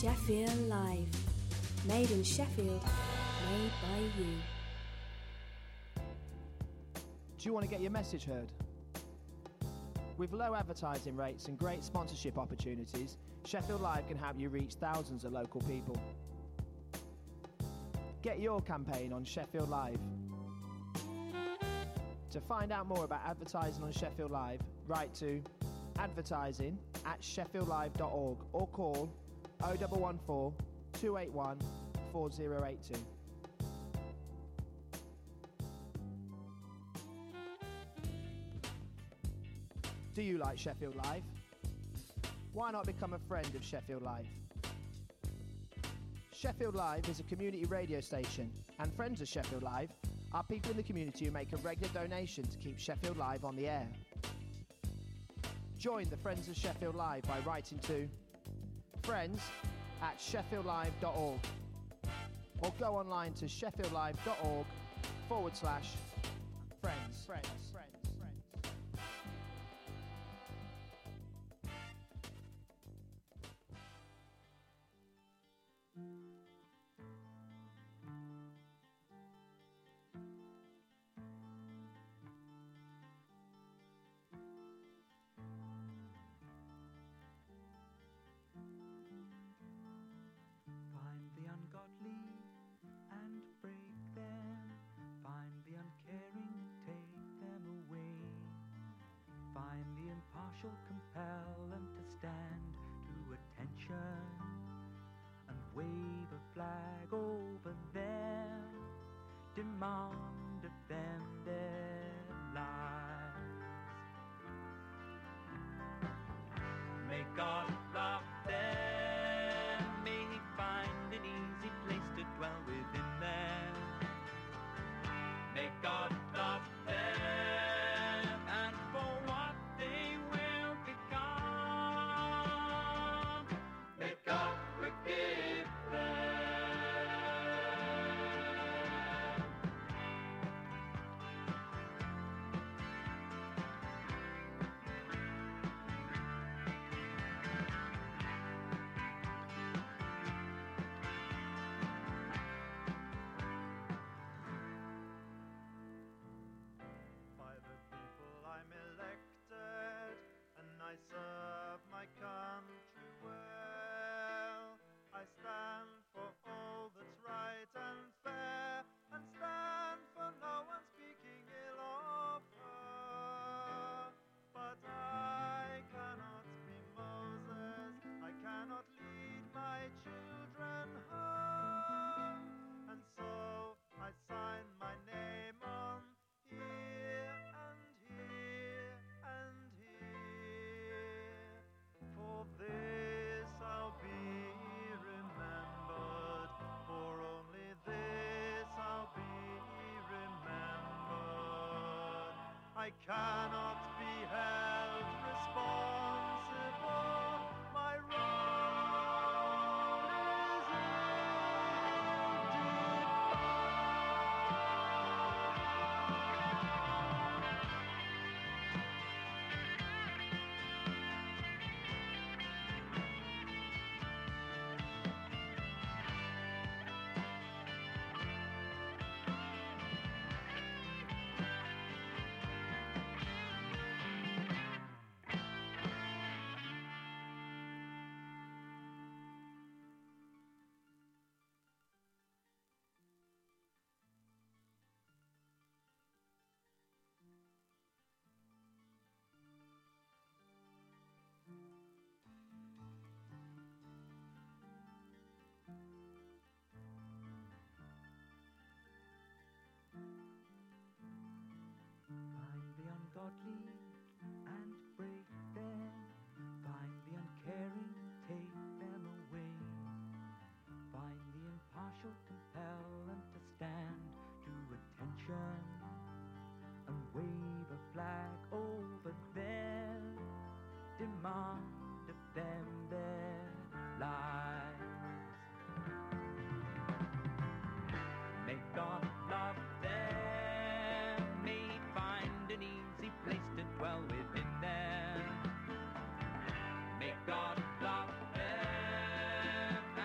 Sheffield Live. Made in Sheffield, made by you. Do you want to get your message heard? With low advertising rates and great sponsorship opportunities, Sheffield Live can help you reach thousands of local people. Get your campaign on Sheffield Live. To find out more about advertising on Sheffield Live, write to advertising@sheffieldlive.org or call 0114 281 4082. Do you like Sheffield Live? Why not become a friend of Sheffield Live? Sheffield Live is a community radio station, and friends of Sheffield Live are people in the community who make a regular donation to keep Sheffield Live on the air. Join the Friends of Sheffield Live by writing to friends@sheffieldlive.org or go online to sheffieldlive.org/friends. Compel them to stand to attention and wave a flag over them, demand of them their lives. May God love them, may He find an easy place to dwell within them. May God love them, and for what they will become, may God forgive them. By the people I'm elected, and I serve my country well. I stand for all that's right and fair, and stand for no one speaking ill of her. But I cannot be Moses, I cannot lead my children home, and so I sign my name on here and here and here. For this I'll be remembered, for only this I'll be remembered. I cannot be held responsible, my role is Find the ungodly and break them, find the uncaring, take them away, find the impartial, compel them to stand to attention and wave a flag over them, demand of them their lives. May God love them, may He find an easy place to dwell within them. May God love them,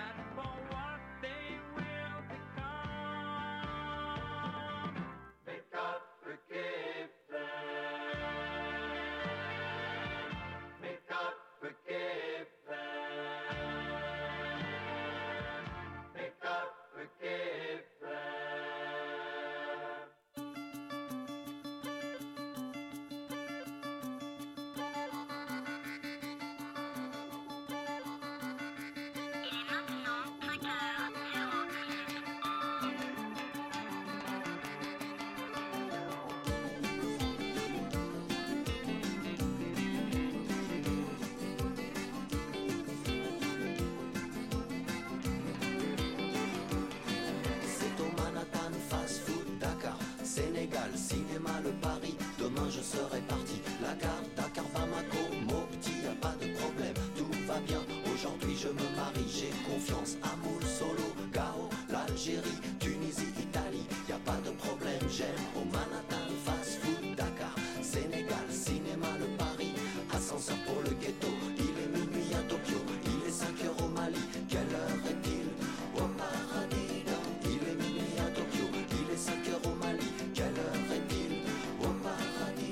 Paris, j'ai confiance, amour, solo, Gao, l'Algérie, Tunisie, Italie, y a pas de problème, j'aime au Manhattan, fast food, Dakar, Sénégal, cinéma, le Paris, ascenseur pour le ghetto, il est minuit à Tokyo, il est 5 heures au Mali, quelle heure est-il au paradis? Il est minuit à Tokyo, il est 5 heures au Mali, quelle heure est-il au paradis?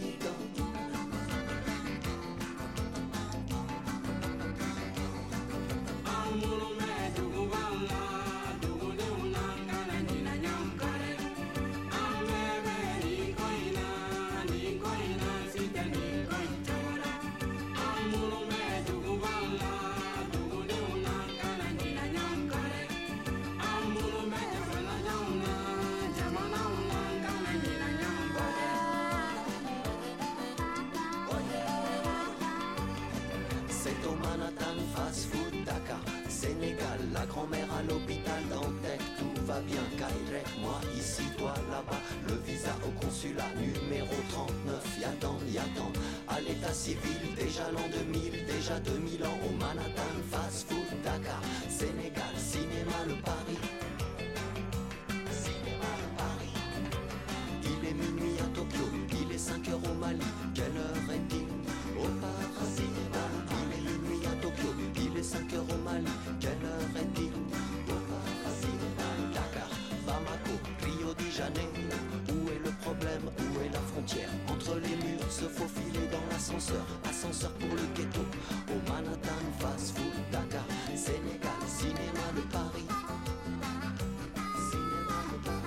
C'est au Manhattan, fast food, Dakar, Sénégal, la grand-mère à l'hôpital Dantec, tout va bien, Kairek, moi ici, toi là-bas, le visa au consulat numéro 39, y'attend, à l'état civil, déjà l'an 2000, déjà 2000 ans, au Manhattan, fast food, Dakar, Sénégal, cinéma, le Paris, cinéma, le Paris, il est minuit à Tokyo, il est 5 heures au Mali, quelle heure est-il au paradis? Il est minuit à Tokyo, il est 5 heures au Mali, quelle heure est-il au paradis? Dakar, Bamako, Rio de Janeiro, où est le problème, où est la frontière? Entre les murs, se faufiler dans l'ascenseur, ascenseur pour le ghetto, au Manhattan, fast food, Dakar, Sénégal, cinéma, le Paris, cinéma, le Paris.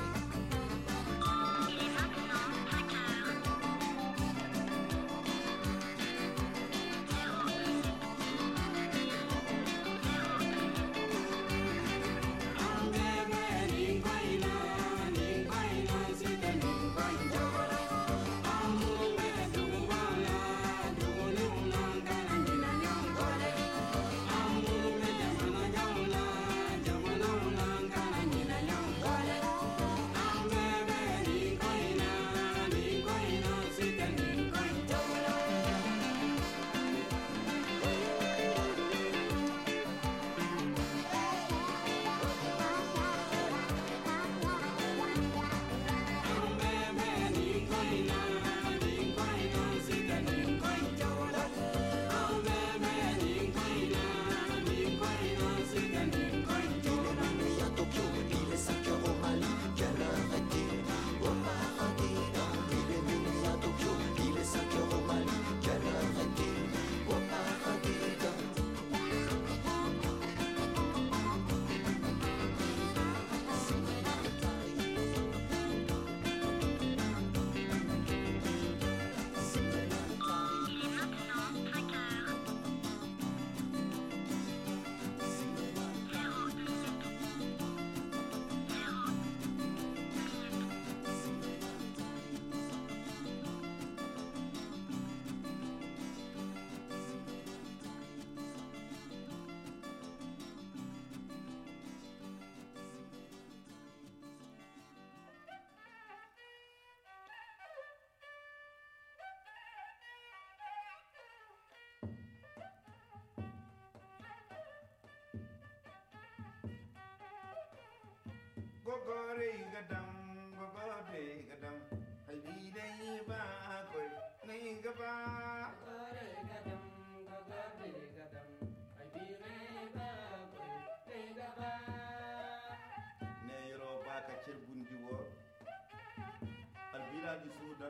Albiladi Sudan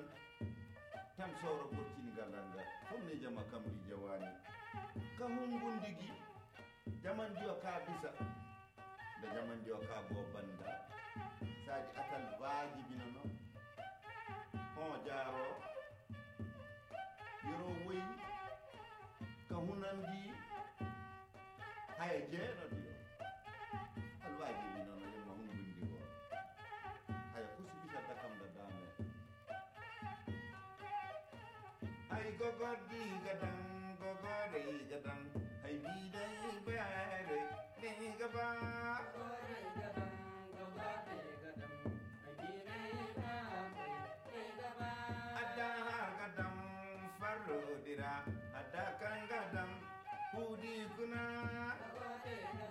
tam sawro bortini gallanga fomne jama kamri jawani kahum gundigi jaman dio ka bisa da jaman dio ka bo banda sadi atal wajibi nono on jaro yoro woyi kahunandi hay jeeno dio al wajibi nono yema hum gundigo hay kusbita dakam da dame ay gogodi gadang gogori gadang hay bidai bare ne gaba gogori gadang gogori gadang hay bidai bare ne gaba ada gadang farro dira ada kan gadang hudi kuna gogori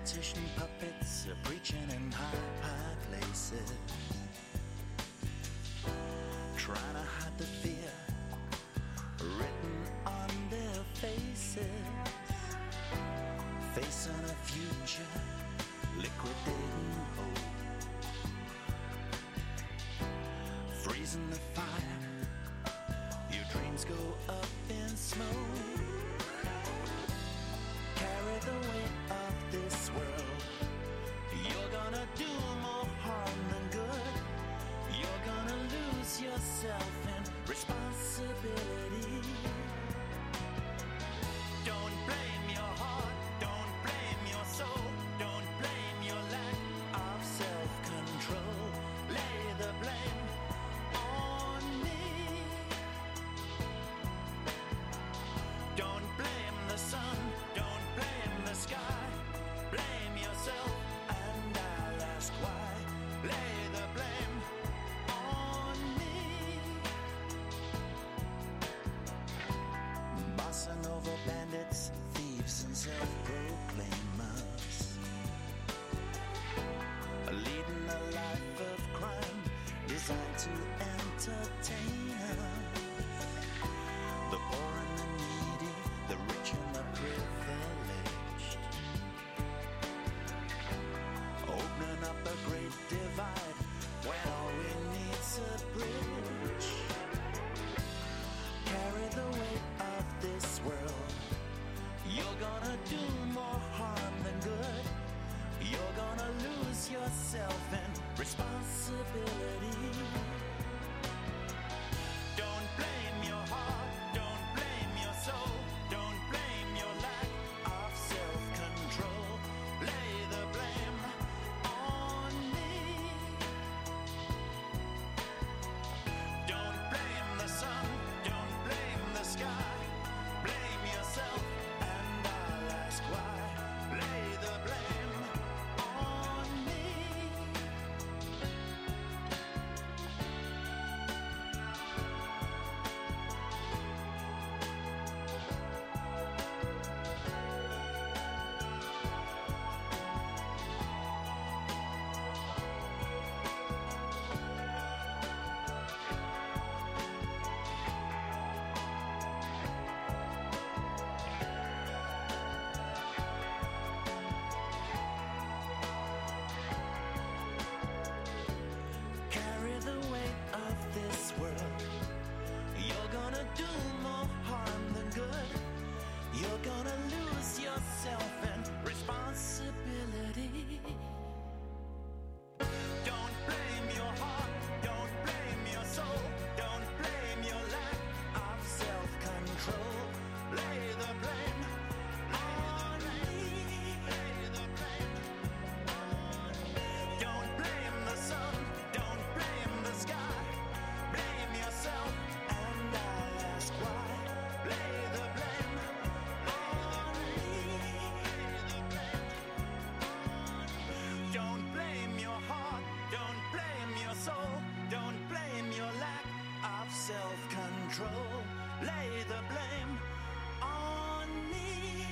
politician puppets are preaching in high places, trying to hide the fear written on their faces, facing a future liquidating hope, freezing the fire, your dreams go up in smoke. Carry the weight of this world, you're gonna do more harm than good. You're gonna lose yourself in responsibility. Don't blame your heart, don't blame your soul, don't blame your lack of self-control. Lay the blame on me. Don't blame the sun, don't blame the sky. Blame yourself and I'll ask why. Lay the blame on me. Bossa Nova bandits, thieves and self-proclaimers, leading a life of crime designed to entertain us. The poor and the needy, the rich and the privileged, opening up a great divide when all we need's a bridge. Carry the weight of this world, you're gonna do more harm than good. You're gonna lose yourself in responsibility. Don't blame your heart, don't blame your soul, don't blame your lack of self-control. Lay the blame on me. Don't blame the sun, don't blame the sky. Blame yourself and I'll ask why. Lay the blame on me. Carry the weight of this world, you're gonna do more harm than good. You're gonna lose yourself in responsibility. Don't blame your heart, don't blame your soul, don't blame your lack of self-control. Lay the blame on me. Lay the blame on me. Don't blame the sun, don't blame the sky. Blame yourself and I'll ask why. Lay the blame on me. Don't blame your heart, don't blame your soul, don't blame your lack of self-control. Lay the blame on me.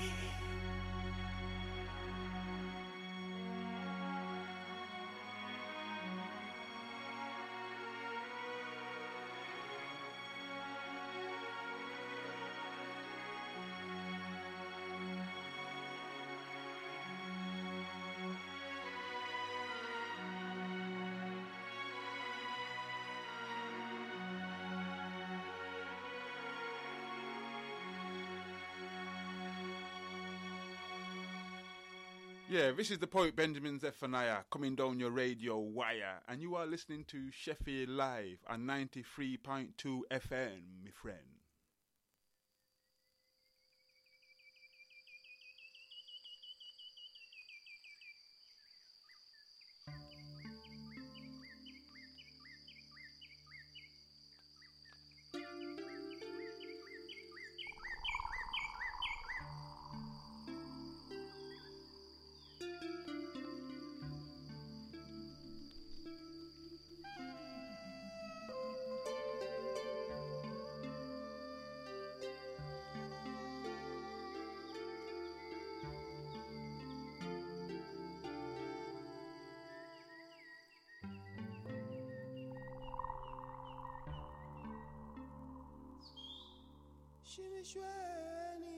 Yeah, this is the poet Benjamin Zephaniah coming down your radio wire, and you are listening to Sheffield Live on 93.2 FM, my friend. Shimishweni.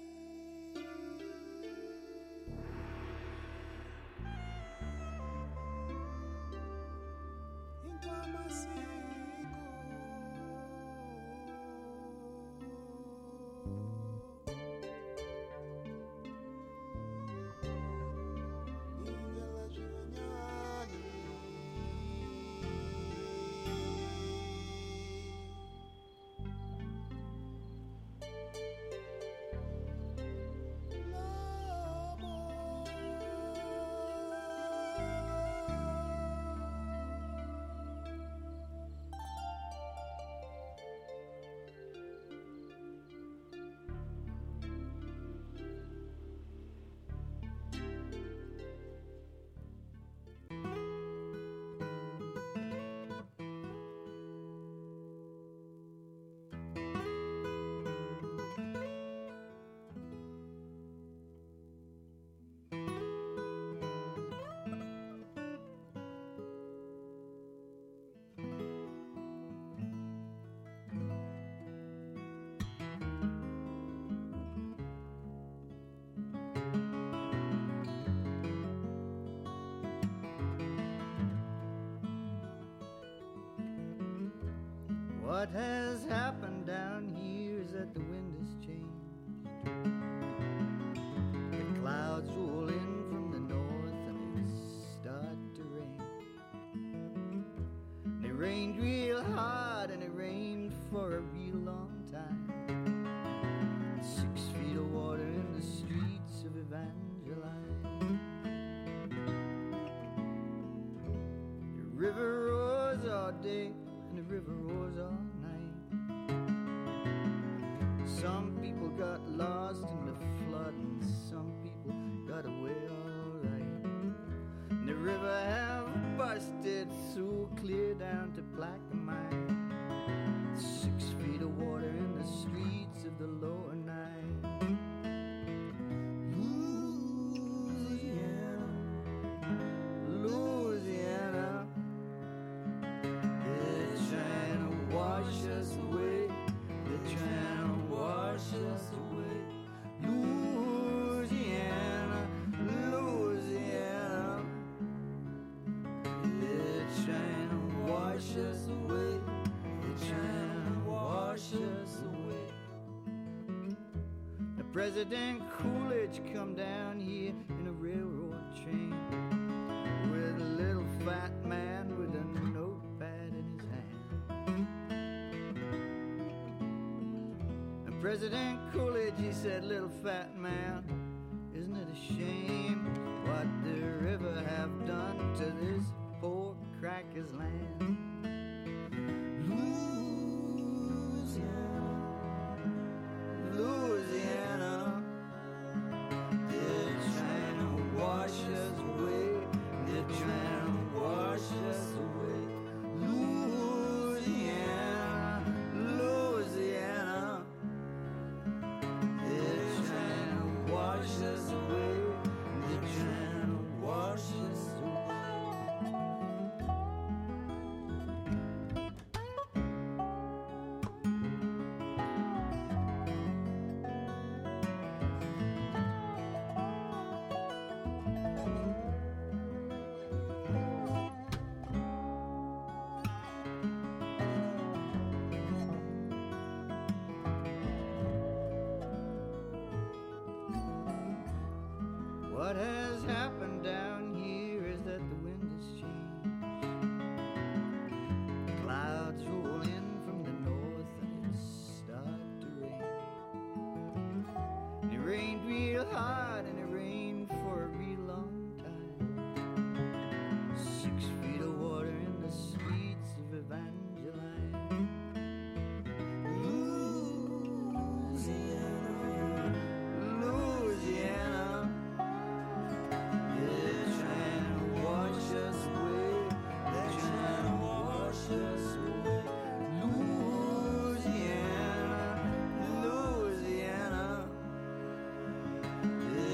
What has happened down here is that the wind has changed. The clouds roll in from the north and it started to rain. And it rained real hard and it rained for a real long time. 6 feet of water in the streets of Evangeline. The river roars all day and the river roars all night. Some people got lost in the flood and some people got away all right. And the river have busted so clear down to Plaquemine. 6 feet of water in the streets of the lower Nile. Louisiana, Louisiana, they're trying to wash us away. They're trying to wash us away. Louisiana, Louisiana, they're trying to wash us away. They're trying to wash us away. The President Coolidge come down here in a railroad train with a little fat man with a notepad in his hand. And President Coolidge, he said, little fat man, isn't it a shame what the river have done to this poor cracker's land? Louisiana, Louisiana, they're trying to wash us away. They're trying to wash us away. Louisiana, Louisiana, they're trying to wash us away. They're trying to wash us away. What has happened down here is that the wind has changed. Clouds roll in from the north and it started to rain. It rained real hard and it rained for a real long time. 6 feet of water in the streets of Evangeline. Louisiana, Louisiana, they're trying to wash us away. They're trying to wash us away. Louisiana, Louisiana, they're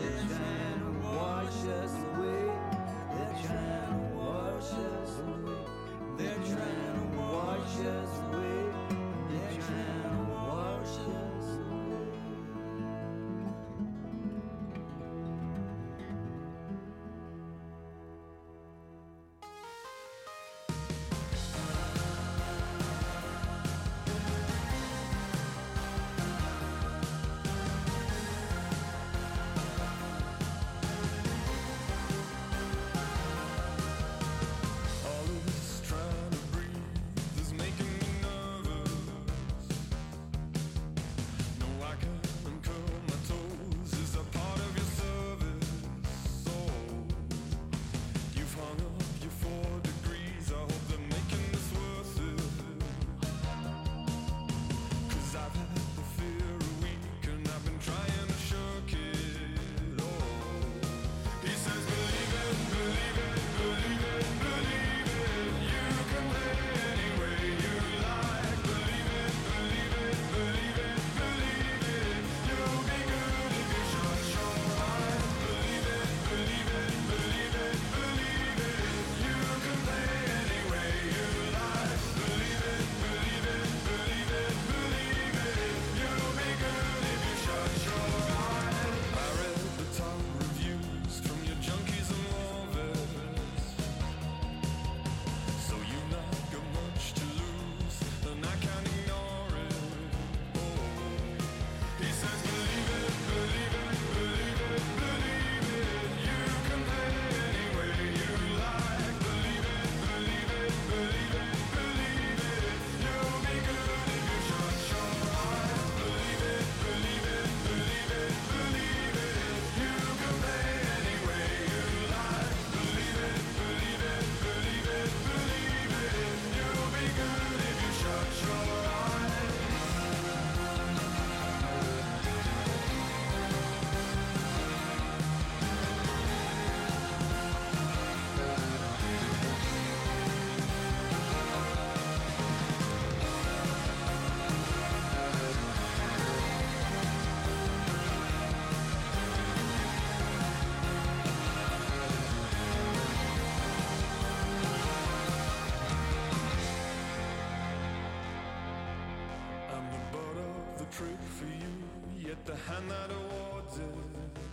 trick for you, yet the hand that awards it.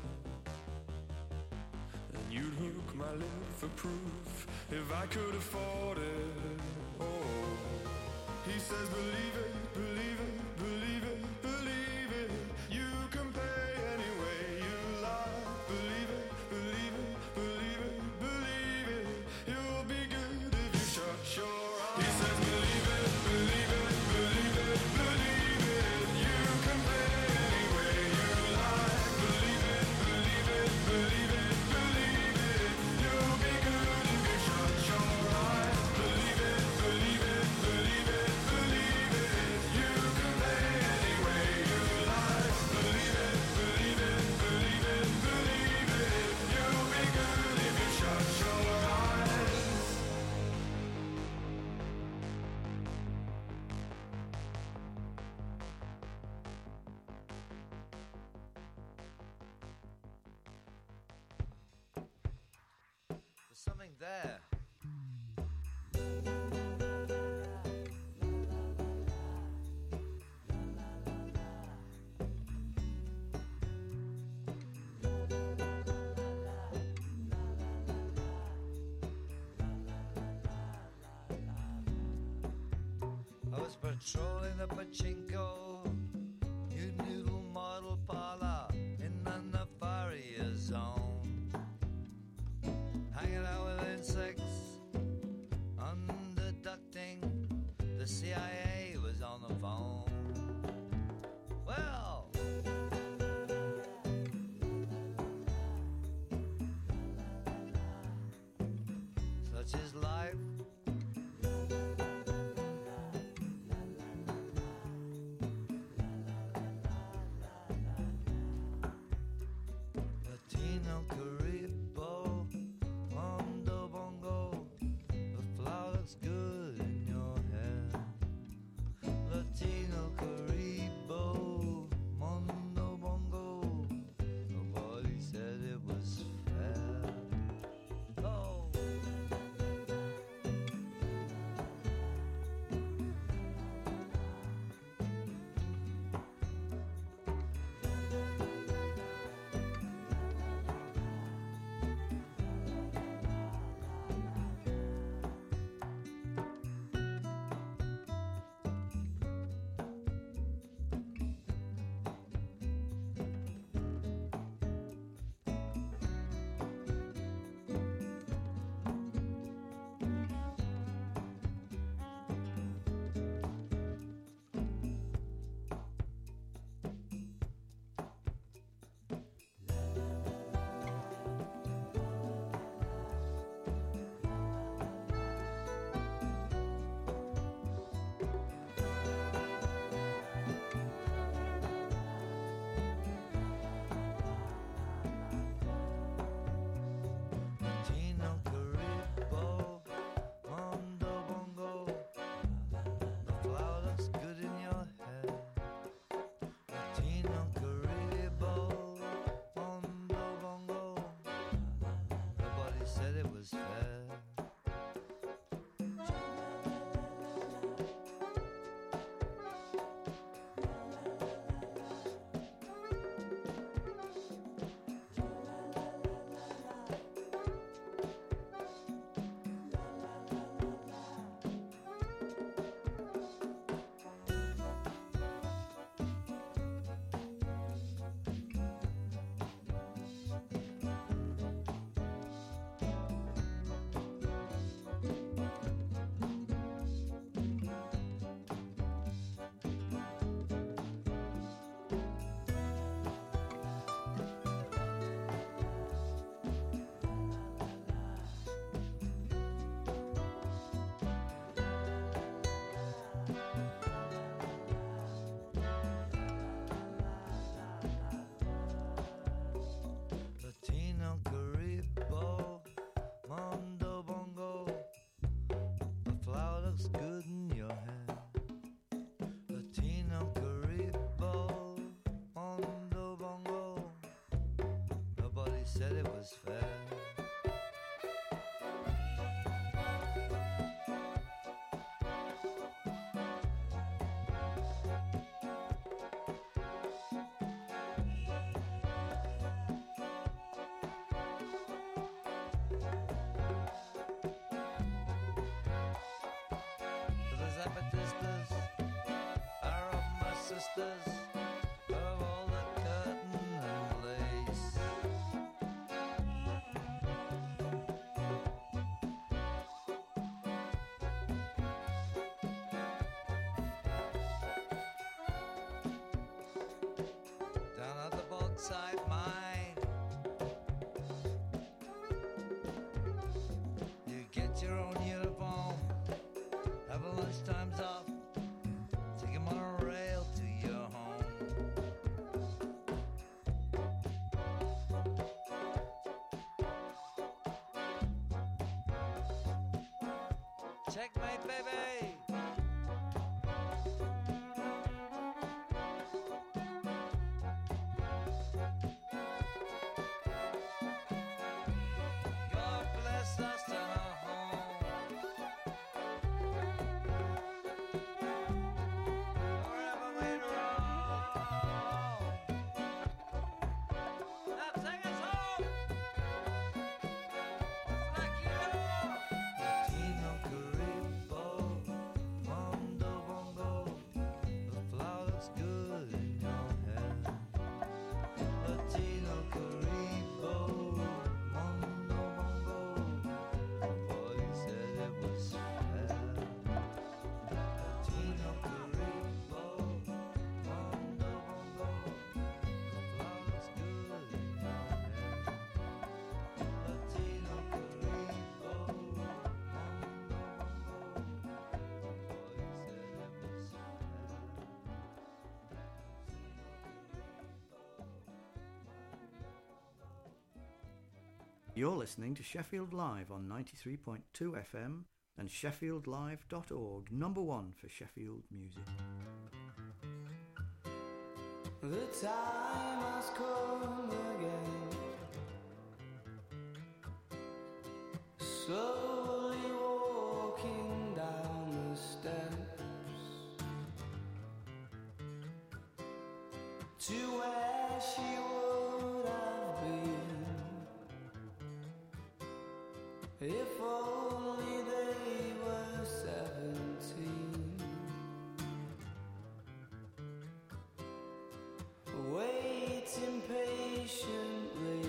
And you'd hook my lip for proof if I could afford it. Oh, he says believe it, believe it, believe it, believe it. You can pay any way you like. Believe it, believe it, believe it, believe it. You'll be good if you shut your eyes. He says believe it, believe it, believe it, believe it. You can pay any way you like. Believe it, believe it, believe it, believe it. You'll be good if you shut your eyes. Believe it, believe it, believe it, believe it. You can pay any way you like. Believe it, believe it, believe it, believe it. You'll be good if you shut your eyes. There's something there. I was patrolling the pachinko, new noodle model parlor in the nefarious zone. Hanging out with insects, underducting. The CIA was on the phone. Well, such is life. Latino Caribo, Mondo Bongo, the flower looks good in your hair. Latino Caribo, Mondo Bongo, nobody said it was fair. Oh. Latino Caribo, Mondo Bongo, the flower looks good in your hair. Latino Caribo, Mondo Bongo, nobody said it was fair. Latino Caribo, Mondo Bongo, the flower looks good in your hair. Latino Caribo, Mondo Bongo, nobody said it was fair. zapatistas are of my sisters, of all the curtain and lace. Down at the Bogside Mine, you get your own uniform, have a lunchtimes off, take a monorail to your home. Checkmate, baby! God bless us and our home. Wherever we roam. Now take us home. Like you know. Latino, Caribbo, Mondo, Bongo. The flower looks good in your hair. Latino, Caribbo, Mondo, Bongo. Boy said it was fair. Latino, Caribbo, Mondo, Bongo. The flower looks good in your hair. Latino, Caribbo, Mondo, Bongo. Boy said it was fair. You're listening to Sheffield Live on 93.2 FM and sheffieldlive.org, number one for Sheffield music. The time has come again, slowly walking down the steps to where she would have been if only they were 17. Waiting patiently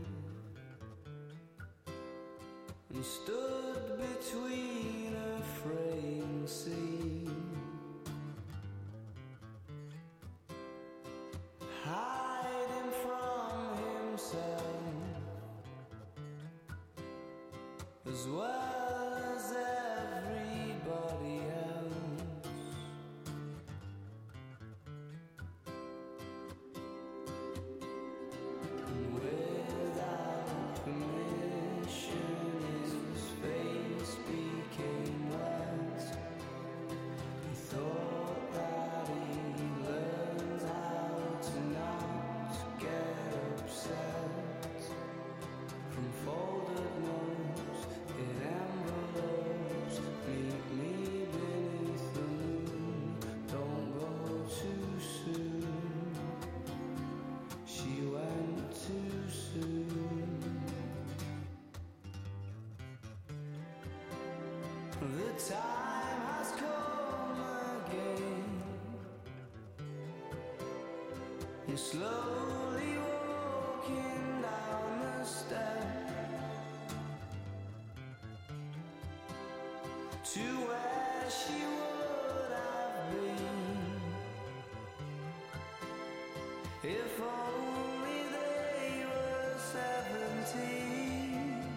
and stood between a fraying scene, hiding from himself as well as everybody else. Without permission, his face became wet. He thought that he learned how to not get upset. From folded notes in envelopes, meet me beneath the moon. Don't go too soon. She went too soon. The time has come again, and slowly walking down the steps to where she would have been if only they were 17.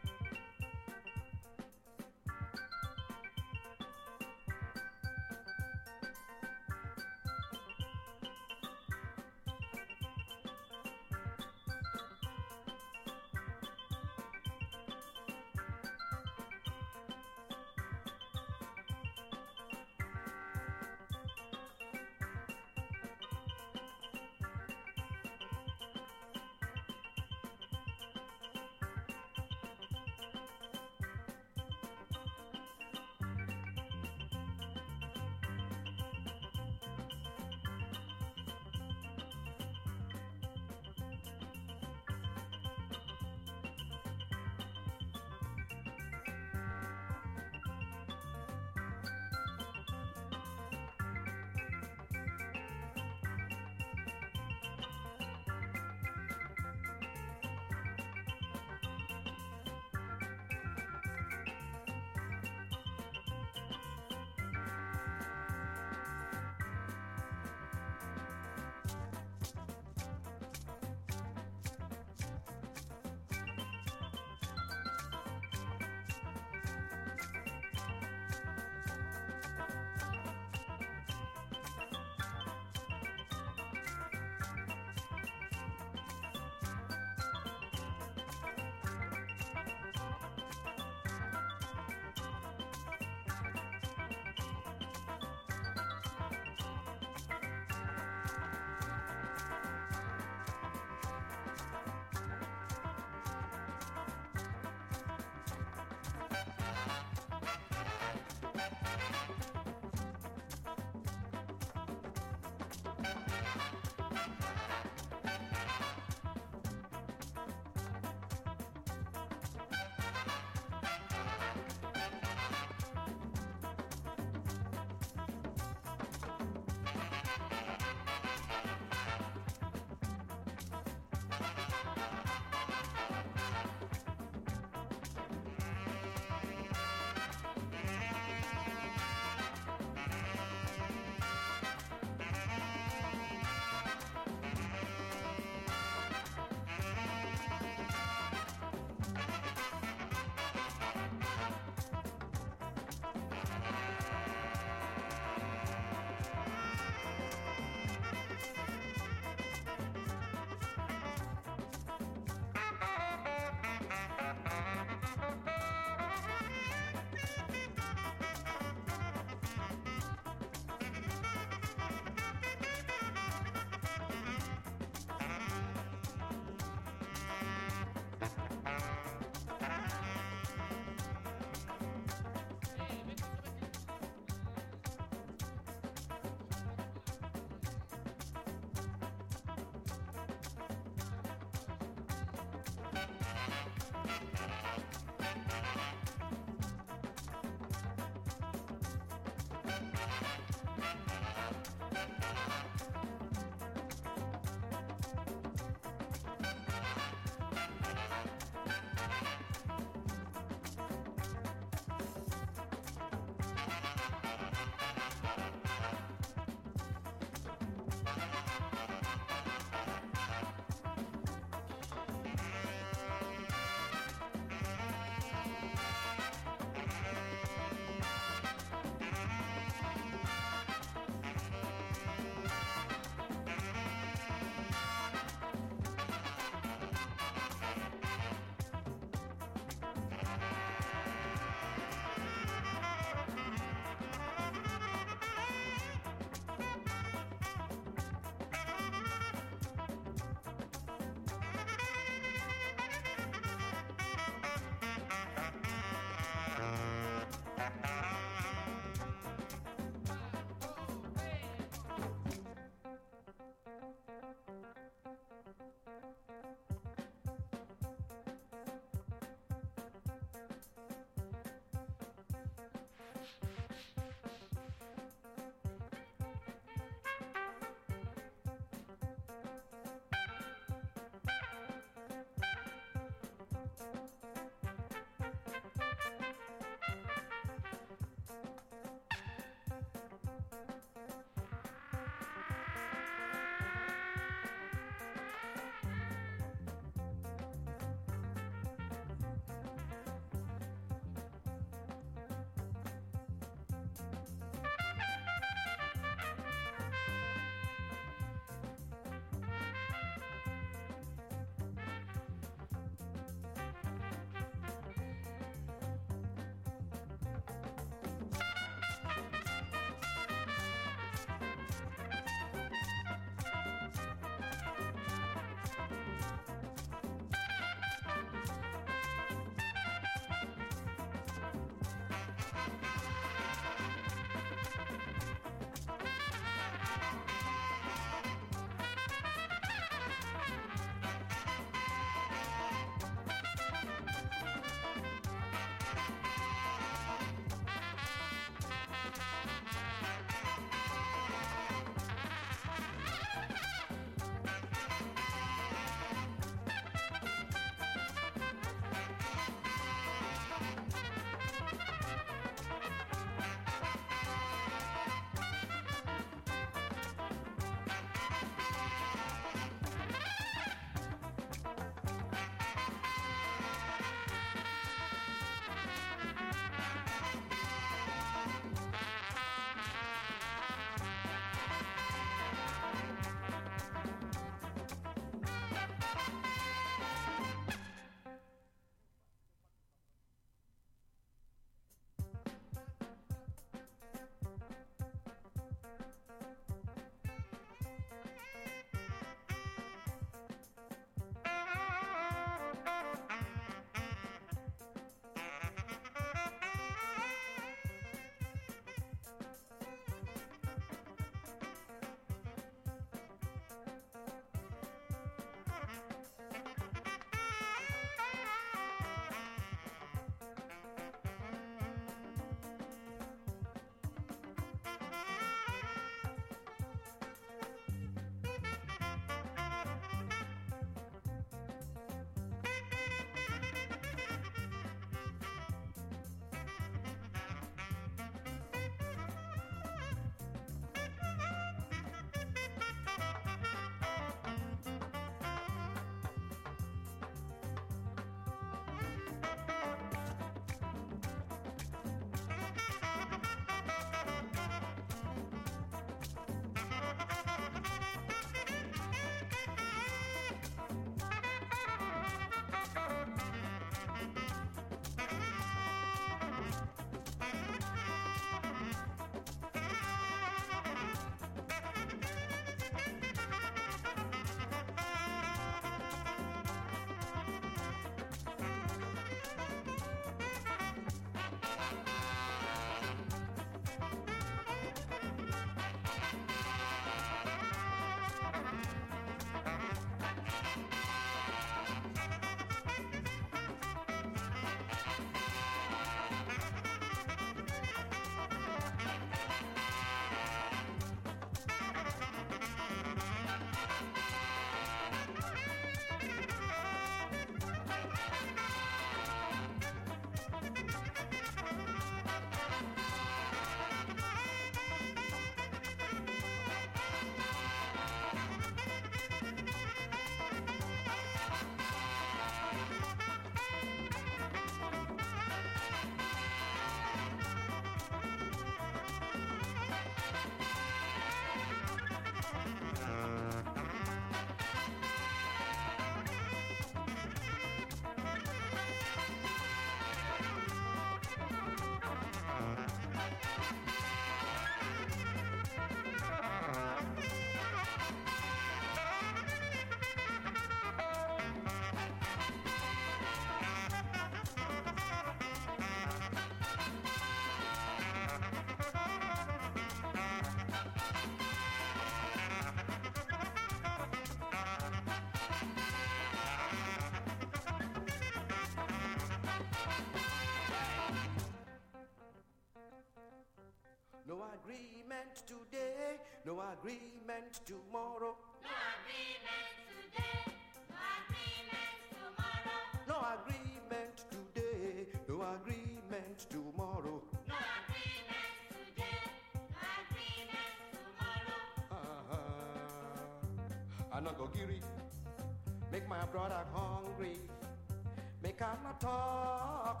no agreement today, no agreement tomorrow. No agreement today, no agreement tomorrow. No agreement today, no agreement tomorrow. No agreement today, no agreement tomorrow. I no go giri, make my brother hungry, make him not talk.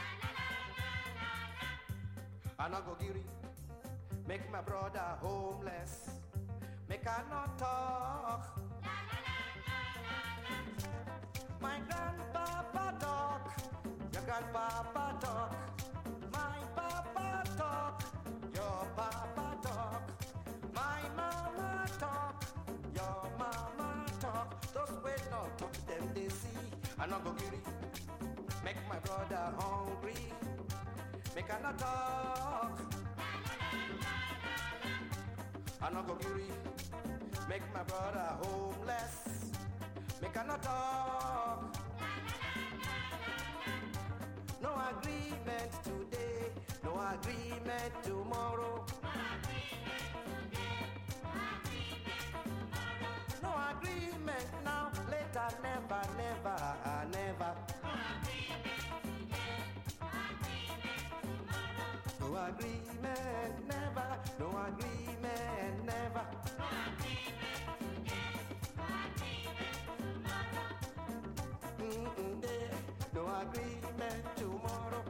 I no go giri, make my brother homeless, make him not talk. My grandpapa talk, your grandpapa talk. My papa talk, your papa talk. My mama talk, your mama talk. Those way not talk, them they see. I no go giri, make my brother hungry, make her not talk. I no go giri, make my brother homeless, make her not talk. No agreement today, no agreement tomorrow. No agreement now, later, never, never, never. No agreement, never, no agreement, never. No agreement tomorrow.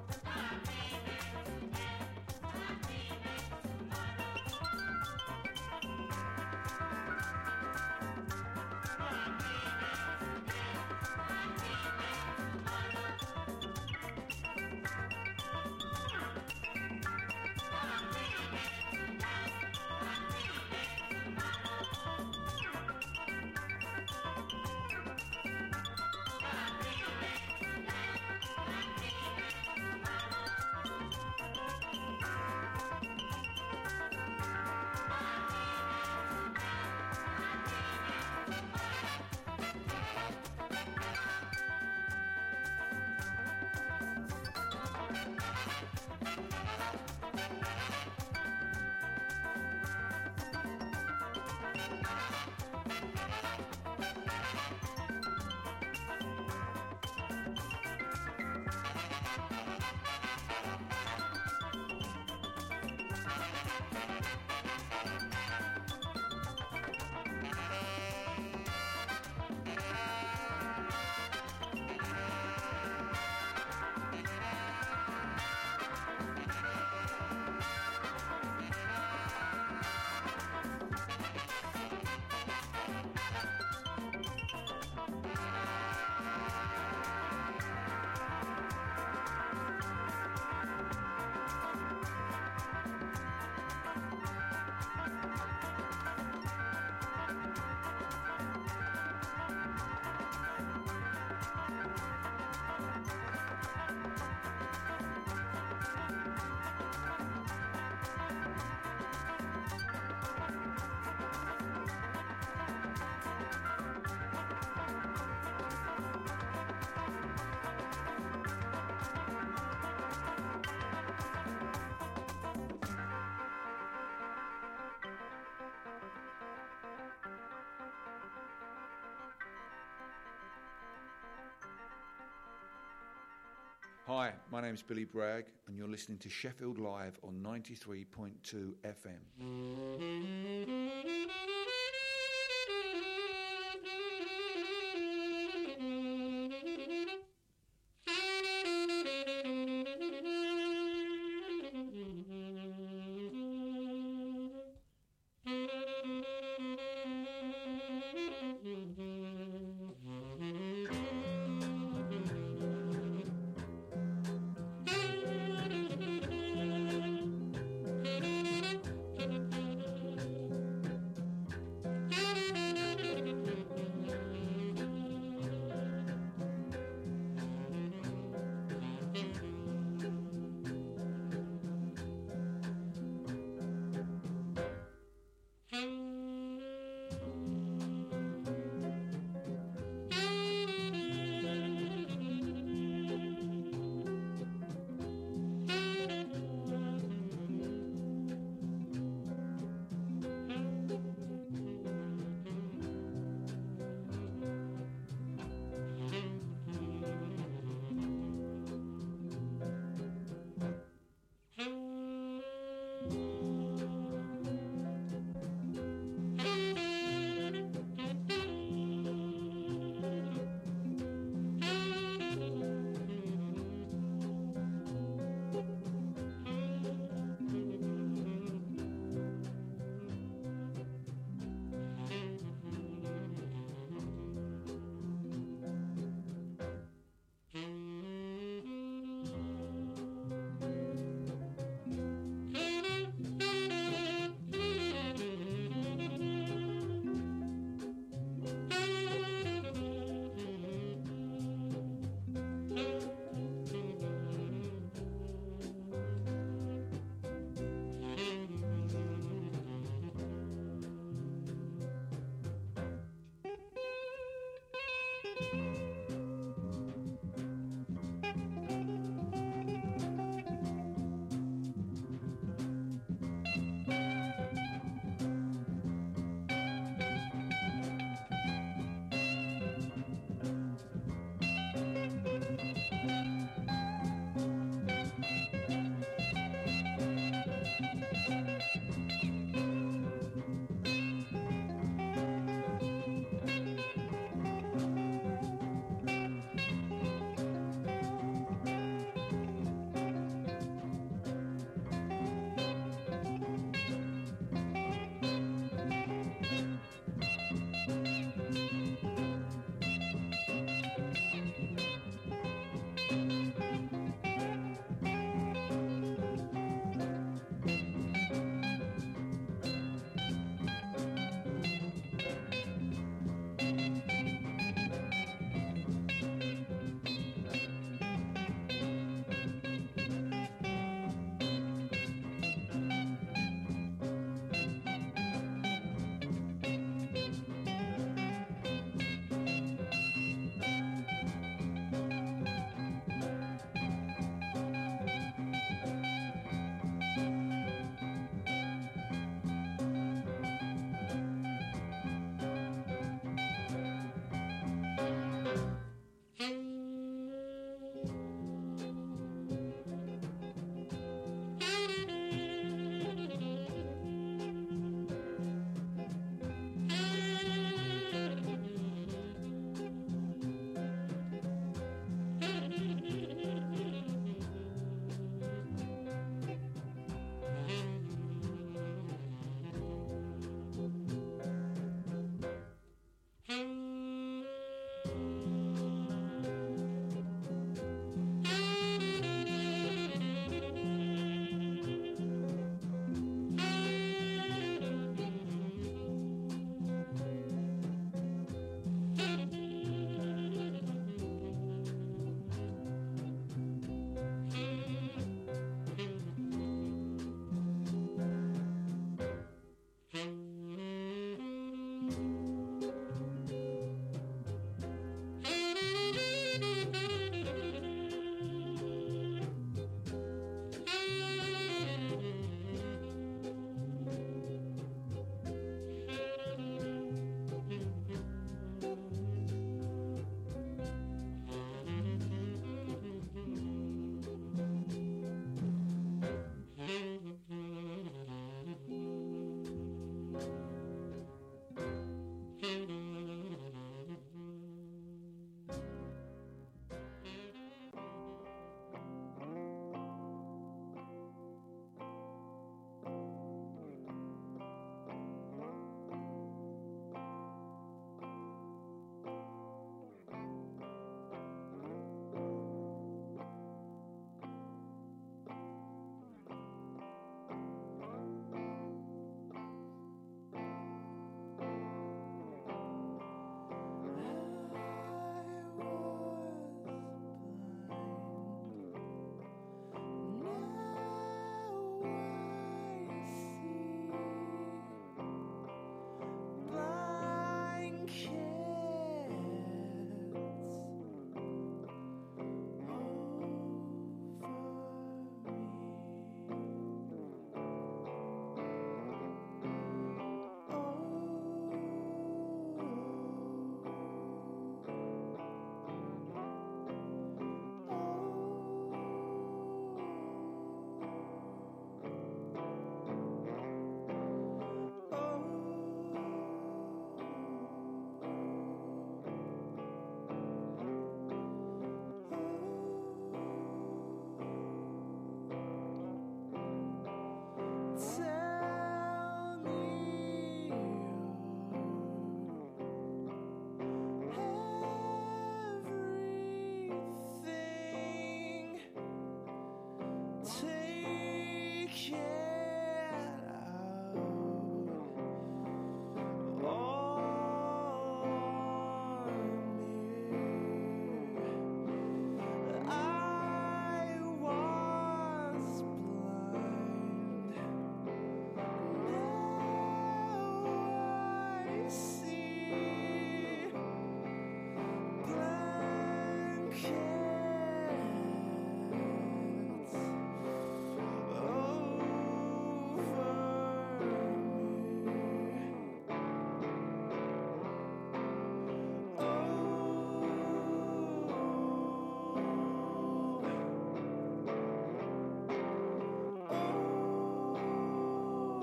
Hi, my name's Billy Bragg, and you're listening to Sheffield Live on 93.2 FM.